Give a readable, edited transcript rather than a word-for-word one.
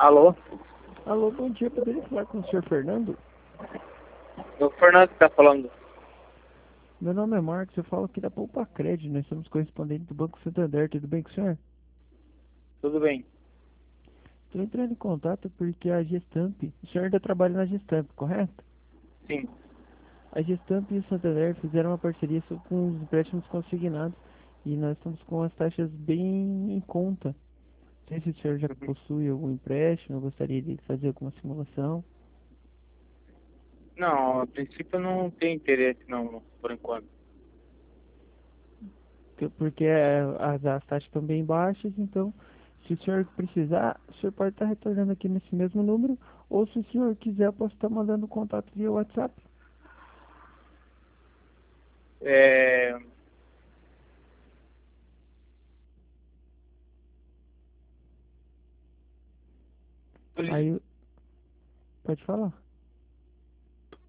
Alô? Alô, bom dia. Poderia falar com o senhor Fernando? É o Fernando que tá falando. Meu nome é Marcos, eu falo aqui da Poupa Crédito. Nós somos correspondentes do Banco Santander. Tudo bem com o senhor? Tudo bem? Estou entrando em contato porque a Gestamp, o senhor ainda trabalha na Gestamp, correto? Sim. A Gestamp e o Santander fizeram uma parceria com os empréstimos consignados e nós estamos com as taxas bem em conta. Não sei se o senhor já Uhum. possui algum empréstimo, eu gostaria de fazer alguma simulação. Não, a princípio não tem interesse não, por enquanto. Porque as taxas estão bem baixas, então se o senhor precisar, o senhor pode estar retornando aqui nesse mesmo número, ou se o senhor quiser, eu posso estar mandando contato via WhatsApp. É... Aí, pode falar.